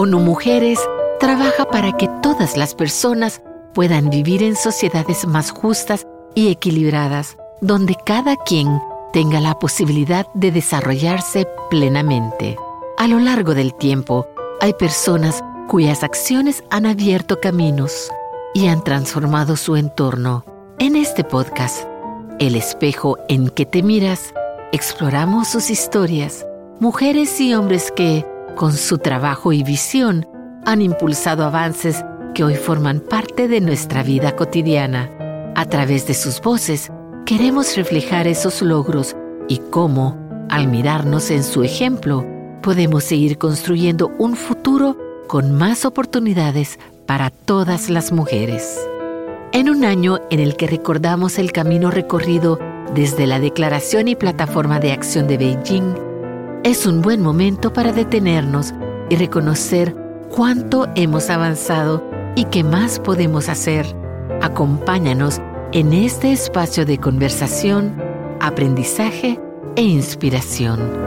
ONU Mujeres trabaja para que todas las personas puedan vivir en sociedades más justas y equilibradas, donde cada quien tenga la posibilidad de desarrollarse plenamente. A lo largo del tiempo, hay personas cuyas acciones han abierto caminos y han transformado su entorno. En este podcast, El espejo en que te miras, exploramos sus historias, mujeres y hombres que, con su trabajo y visión, han impulsado avances que hoy forman parte de nuestra vida cotidiana. A través de sus voces, queremos reflejar esos logros y cómo, al mirarnos en su ejemplo, podemos seguir construyendo un futuro con más oportunidades para todas las mujeres. En un año en el que recordamos el camino recorrido desde la Declaración y Plataforma de Acción de Beijing, es un buen momento para detenernos y reconocer cuánto hemos avanzado y qué más podemos hacer. Acompáñanos en este espacio de conversación, aprendizaje e inspiración.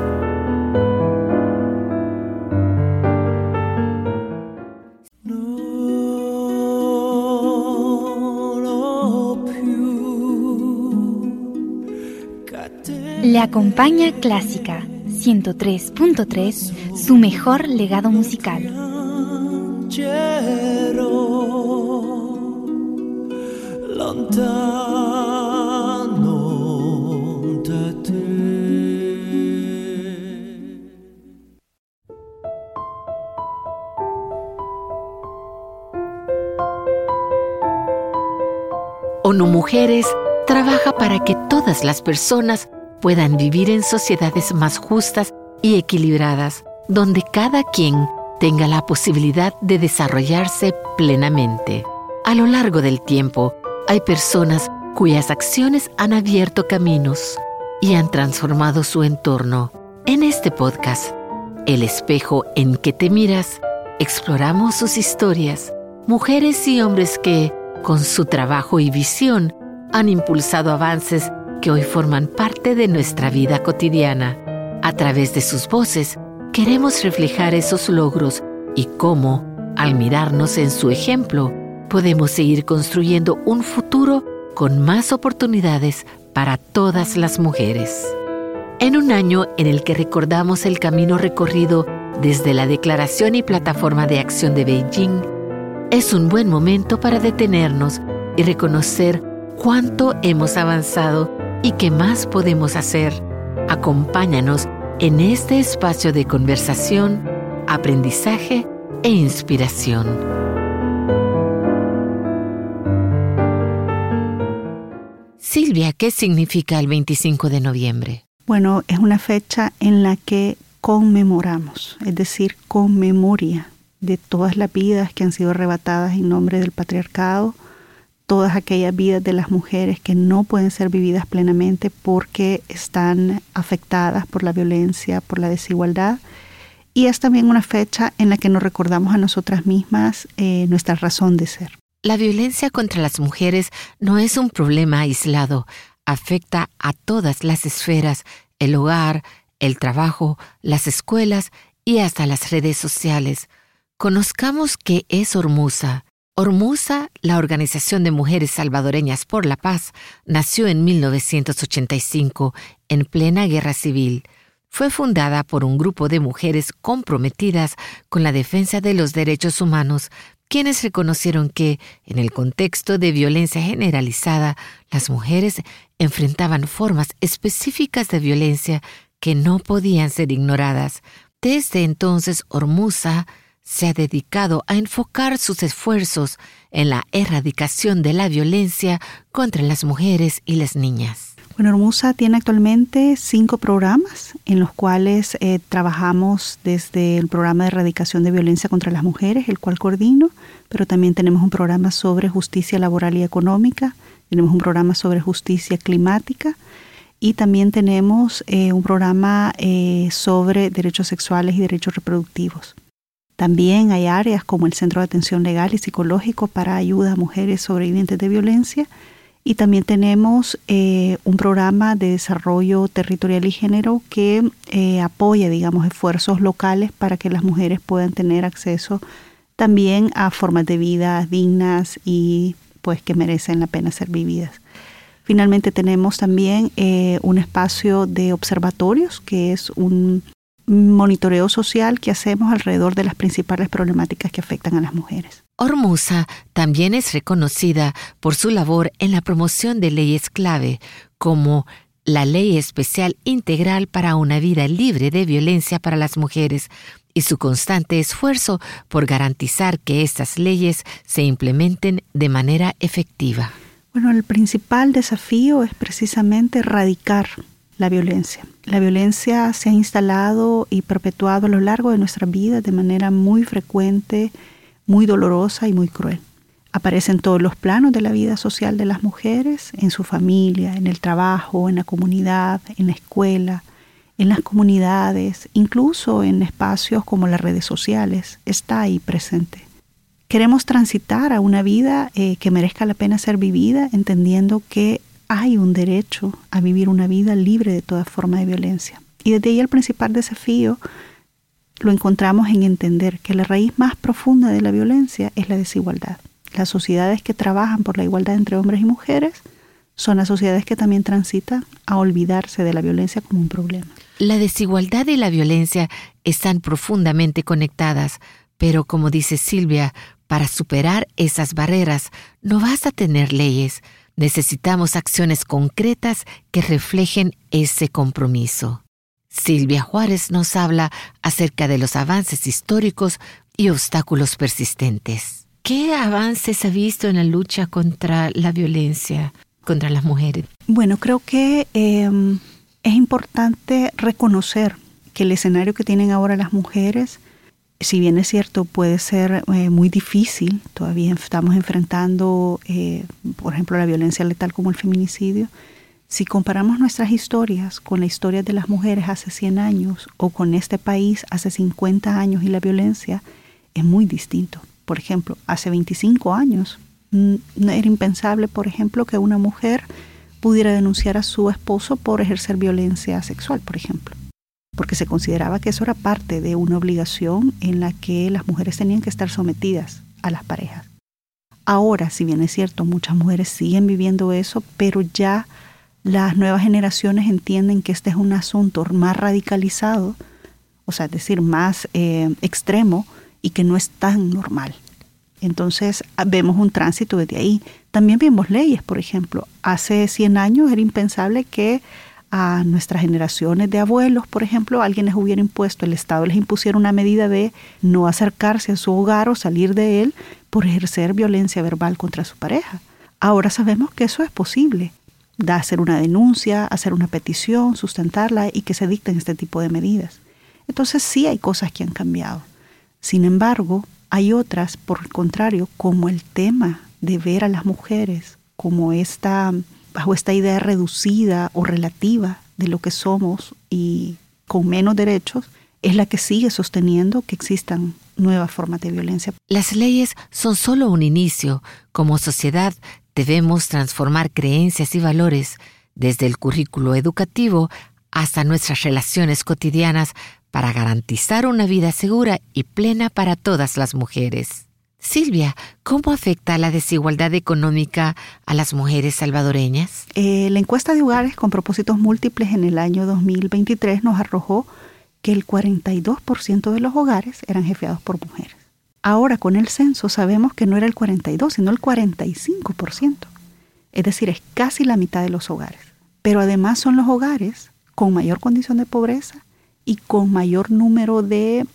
Le acompaña Clásica 103.3, su mejor legado musical. ONU Mujeres trabaja para que todas las personas puedan vivir en sociedades más justas y equilibradas, donde cada quien tenga la posibilidad de desarrollarse plenamente. A lo largo del tiempo, hay personas cuyas acciones han abierto caminos y han transformado su entorno. En este podcast, El espejo en que te miras, exploramos sus historias, mujeres y hombres que, con su trabajo y visión, han impulsado avances que hoy forman parte de nuestra vida cotidiana. A través de sus voces, queremos reflejar esos logros y cómo, al mirarnos en su ejemplo, podemos seguir construyendo un futuro con más oportunidades para todas las mujeres. En un año en el que recordamos el camino recorrido desde la Declaración y Plataforma de Acción de Beijing, es un buen momento para detenernos y reconocer cuánto hemos avanzado y qué más podemos hacer. Acompáñanos en este espacio de conversación, aprendizaje e inspiración. Silvia, ¿qué significa el 25 de noviembre? Bueno, es una fecha en la que conmemoramos, es decir, con memoria de todas las vidas que han sido arrebatadas en nombre del patriarcado, todas aquellas vidas de las mujeres que no pueden ser vividas plenamente porque están afectadas por la violencia, por la desigualdad. Y es también una fecha en la que nos recordamos a nosotras mismas nuestra razón de ser. La violencia contra las mujeres no es un problema aislado. Afecta a todas las esferas: el hogar, el trabajo, las escuelas y hasta las redes sociales. Conozcamos qué es Ormusa. Ormusa, la Organización de Mujeres Salvadoreñas por la Paz, nació en 1985, en plena guerra civil. Fue fundada por un grupo de mujeres comprometidas con la defensa de los derechos humanos, quienes reconocieron que, en el contexto de violencia generalizada, las mujeres enfrentaban formas específicas de violencia que no podían ser ignoradas. Desde entonces, Ormusa se ha dedicado a enfocar sus esfuerzos en la erradicación de la violencia contra las mujeres y las niñas. Bueno, Ormusa tiene actualmente 5 programas en los cuales trabajamos desde el programa de erradicación de violencia contra las mujeres, el cual coordino, pero también tenemos un programa sobre justicia laboral y económica, tenemos un programa sobre justicia climática y también tenemos un programa sobre derechos sexuales y derechos reproductivos. También hay áreas como el Centro de Atención Legal y Psicológico para ayuda a mujeres sobrevivientes de violencia Y también tenemos un programa de desarrollo territorial y género que apoya, digamos, esfuerzos locales para que las mujeres puedan tener acceso también a formas de vida dignas y pues que merecen la pena ser vividas. Finalmente tenemos también un espacio de observatorios, que es un monitoreo social que hacemos alrededor de las principales problemáticas que afectan a las mujeres. Hormuza también es reconocida por su labor en la promoción de leyes clave, como la Ley Especial Integral para una Vida Libre de Violencia para las Mujeres, y su constante esfuerzo por garantizar que estas leyes se implementen de manera efectiva. Bueno, el principal desafío es precisamente erradicar la violencia. La violencia se ha instalado y perpetuado a lo largo de nuestras vidas de manera muy frecuente, muy dolorosa y muy cruel. Aparece en todos los planos de la vida social de las mujeres, en su familia, en el trabajo, en la comunidad, en la escuela, en las comunidades, incluso en espacios como las redes sociales. Está ahí presente. Queremos transitar a una vida que merezca la pena ser vivida, entendiendo que hay un derecho a vivir una vida libre de toda forma de violencia. Y desde ahí el principal desafío lo encontramos en entender que la raíz más profunda de la violencia es la desigualdad. Las sociedades que trabajan por la igualdad entre hombres y mujeres son las sociedades que también transitan a olvidarse de la violencia como un problema. La desigualdad y la violencia están profundamente conectadas, pero como dice Silvia, para superar esas barreras no basta tener leyes. Necesitamos acciones concretas que reflejen ese compromiso. Silvia Juárez nos habla acerca de los avances históricos y obstáculos persistentes. ¿Qué avances ha visto en la lucha contra la violencia contra las mujeres? Bueno, creo que es importante reconocer que el escenario que tienen ahora las mujeres, si bien es cierto, puede ser muy difícil. Todavía estamos enfrentando, por ejemplo, la violencia letal como el feminicidio. Si comparamos nuestras historias con la historia de las mujeres hace 100 años o con este país hace 50 años y la violencia, es muy distinto. Por ejemplo, hace 25 años era impensable, por ejemplo, que una mujer pudiera denunciar a su esposo por ejercer violencia sexual, por ejemplo, porque se consideraba que eso era parte de una obligación en la que las mujeres tenían que estar sometidas a las parejas. Ahora, si bien es cierto, muchas mujeres siguen viviendo eso, pero ya las nuevas generaciones entienden que este es un asunto más radicalizado, o sea, es decir, más extremo y que no es tan normal. Entonces vemos un tránsito desde ahí. También vemos leyes, por ejemplo. Hace 100 años era impensable que a nuestras generaciones de abuelos, por ejemplo, alguien les hubiera impuesto, el Estado les impusiera una medida de no acercarse a su hogar o salir de él por ejercer violencia verbal contra su pareja. Ahora sabemos que eso es posible. Da hacer una denuncia, hacer una petición, sustentarla y que se dicten este tipo de medidas. Entonces sí hay cosas que han cambiado. Sin embargo, hay otras, por el contrario, como el tema de ver a las mujeres como bajo esta idea reducida o relativa de lo que somos y con menos derechos, es la que sigue sosteniendo que existan nuevas formas de violencia. Las leyes son solo un inicio. Como sociedad debemos transformar creencias y valores desde el currículo educativo hasta nuestras relaciones cotidianas para garantizar una vida segura y plena para todas las mujeres. Silvia, ¿cómo afecta la desigualdad económica a las mujeres salvadoreñas? La encuesta de hogares con propósitos múltiples en el año 2023 nos arrojó que el 42% de los hogares eran jefeados por mujeres. Ahora con el censo sabemos que no era el 42%, sino el 45%. Es decir, es casi la mitad de los hogares. Pero además son los hogares con mayor condición de pobreza y con mayor número de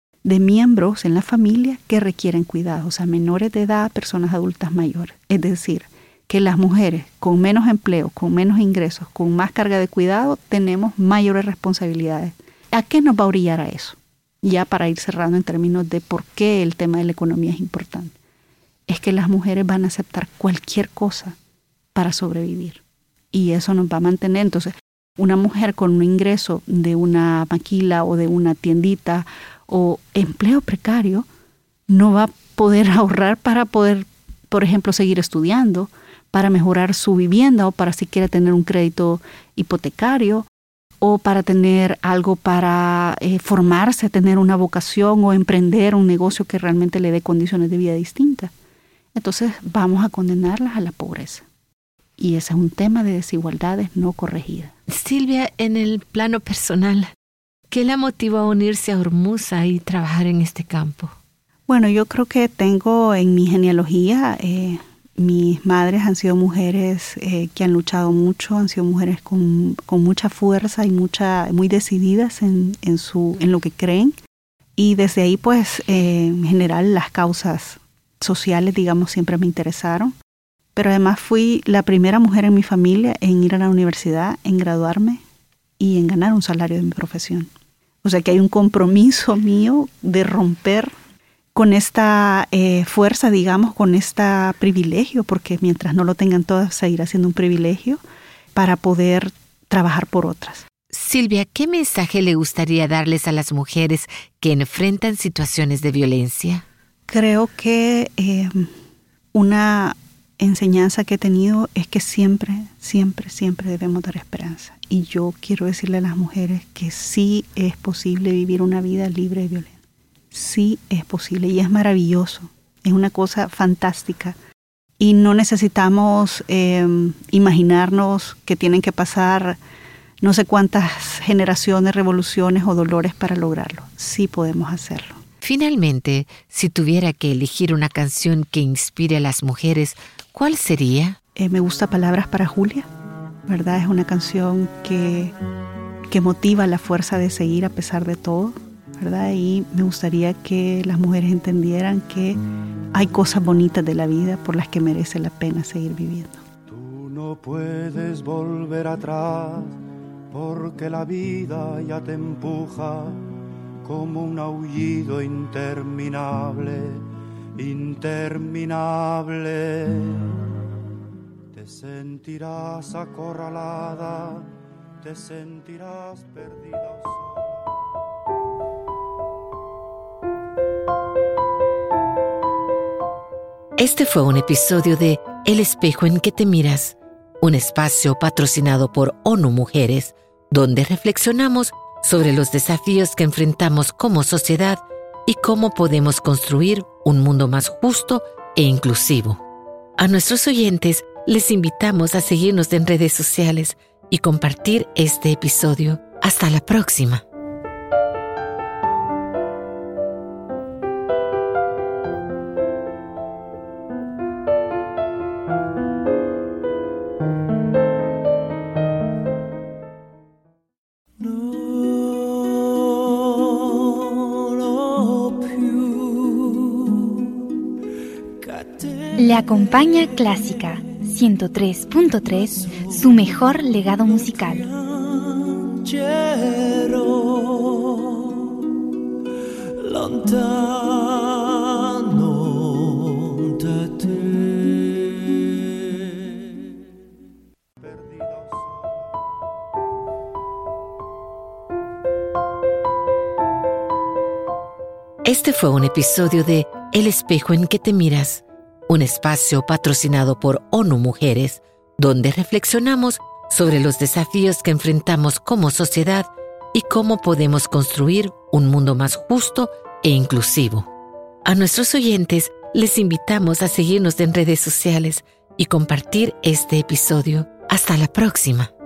miembros en la familia que requieren cuidado, o sea, menores de edad, personas adultas mayores. Es decir, que las mujeres con menos empleo, con menos ingresos, con más carga de cuidado, tenemos mayores responsabilidades. ¿A qué nos va a orillar a eso? Ya para ir cerrando en términos de por qué el tema de la economía es importante. Es que las mujeres van a aceptar cualquier cosa para sobrevivir. Y eso nos va a mantener. Entonces, una mujer con un ingreso de una maquila o de una tiendita o empleo precario no va a poder ahorrar para poder, por ejemplo, seguir estudiando, para mejorar su vivienda o para siquiera tener un crédito hipotecario o para tener algo para formarse, tener una vocación o emprender un negocio que realmente le dé condiciones de vida distintas. Entonces vamos a condenarlas a la pobreza. Y ese es un tema de desigualdades no corregidas. Silvia, en el plano personal, ¿qué la motivó a unirse a Hormuza y trabajar en este campo? Bueno, yo creo que tengo en mi genealogía, mis madres han sido mujeres que han luchado mucho, han sido mujeres con mucha fuerza y muy decididas en lo que creen. Y desde ahí, pues, en general, las causas sociales, digamos, siempre me interesaron. Pero además fui la primera mujer en mi familia en ir a la universidad, en graduarme y en ganar un salario de mi profesión. O sea que hay un compromiso mío de romper con esta fuerza, digamos, con este privilegio, porque mientras no lo tengan todas, seguirá siendo un privilegio para poder trabajar por otras. Silvia, ¿qué mensaje le gustaría darles a las mujeres que enfrentan situaciones de violencia? Creo que una enseñanza que he tenido es que siempre, siempre, siempre debemos dar esperanza. Y yo quiero decirle a las mujeres que sí es posible vivir una vida libre de violencia. Sí es posible y es maravilloso, es una cosa fantástica y no necesitamos imaginarnos que tienen que pasar no sé cuántas generaciones, revoluciones o dolores para lograrlo. Sí podemos hacerlo. Finalmente, si tuviera que elegir una canción que inspire a las mujeres, ¿cuál sería? Me gusta Palabras para Julia, ¿verdad? Es una canción que motiva la fuerza de seguir a pesar de todo, ¿verdad? Y me gustaría que las mujeres entendieran que hay cosas bonitas de la vida por las que merece la pena seguir viviendo. Tú no puedes volver atrás porque la vida ya te empuja como un aullido interminable, interminable. Te sentirás acorralada, te sentirás perdida o sola. Este fue un episodio de El espejo en que te miras, un espacio patrocinado por ONU Mujeres, donde reflexionamos sobre los desafíos que enfrentamos como sociedad y cómo podemos construir un mundo más justo e inclusivo. A nuestros oyentes les invitamos a seguirnos en redes sociales y compartir este episodio. Hasta la próxima. Le acompaña Clásica 103.3, su mejor legado musical. Este fue un episodio de El espejo en que te miras, un espacio patrocinado por ONU Mujeres, donde reflexionamos sobre los desafíos que enfrentamos como sociedad y cómo podemos construir un mundo más justo e inclusivo. A nuestros oyentes les invitamos a seguirnos en redes sociales y compartir este episodio. Hasta la próxima.